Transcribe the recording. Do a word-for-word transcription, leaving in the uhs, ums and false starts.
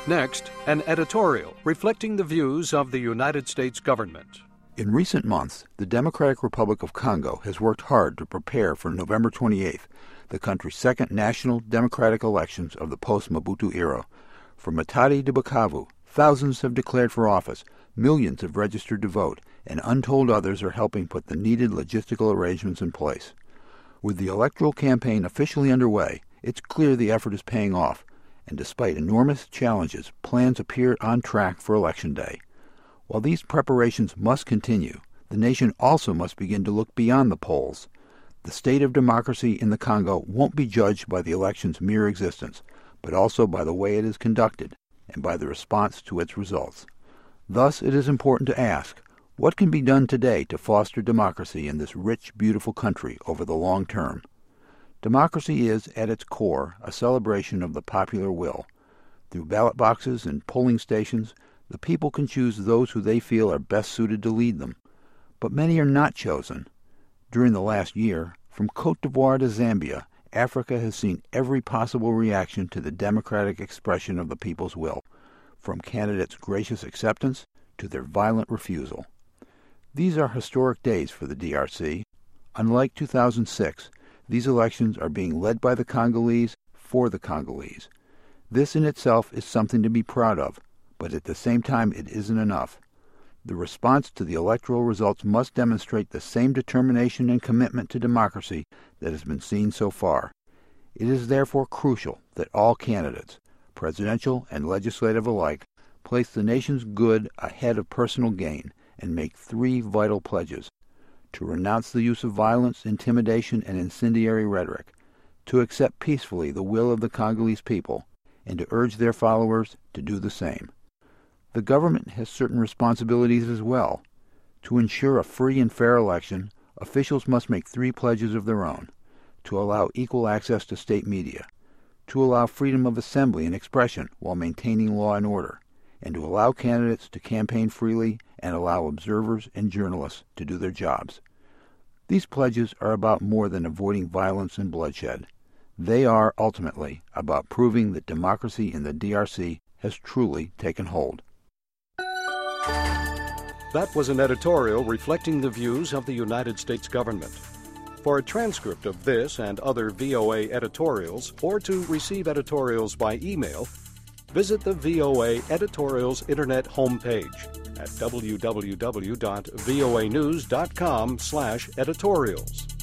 Next, an editorial reflecting the views of the United States government. In recent months, the Democratic Republic of Congo has worked hard to prepare for November twenty-eighth, the country's second national democratic elections of the post-Mobutu era. From Matadi to Bukavu, thousands have declared for office, millions have registered to vote, and untold others are helping put the needed logistical arrangements in place. With the electoral campaign officially underway, it's clear the effort is paying off, and despite enormous challenges, plans appear on track for Election Day. While these preparations must continue, the nation also must begin to look beyond the polls. The state of democracy in the Congo won't be judged by the election's mere existence, but also by the way it is conducted and by the response to its results. Thus, it is important to ask, what can be done today to foster democracy in this rich, beautiful country over the long term? Democracy is, at its core, a celebration of the popular will. Through ballot boxes and polling stations, the people can choose those who they feel are best suited to lead them. But many are not chosen. During the last year, from Côte d'Ivoire to Zambia, Africa has seen every possible reaction to the democratic expression of the people's will, from candidates' gracious acceptance to their violent refusal. These are historic days for the D R C. Unlike two thousand six, these elections are being led by the Congolese for the Congolese. This in itself is something to be proud of, but at the same time it isn't enough. The response to the electoral results must demonstrate the same determination and commitment to democracy that has been seen so far. It is therefore crucial that all candidates, presidential and legislative alike, place the nation's good ahead of personal gain and make three vital pledges: to renounce the use of violence, intimidation, and incendiary rhetoric, to accept peacefully the will of the Congolese people, and to urge their followers to do the same. The government has certain responsibilities as well. To ensure a free and fair election, officials must make three pledges of their own: to allow equal access to state media, to allow freedom of assembly and expression while maintaining law and order, and to allow candidates to campaign freely and allow observers and journalists to do their jobs. These pledges are about more than avoiding violence and bloodshed. They are, ultimately, about proving that democracy in the D R C has truly taken hold. That was an editorial reflecting the views of the United States government. For a transcript of this and other V O A editorials, or to receive editorials by email, visit the V O A Editorials Internet homepage at w w w dot voa news dot com slash editorials.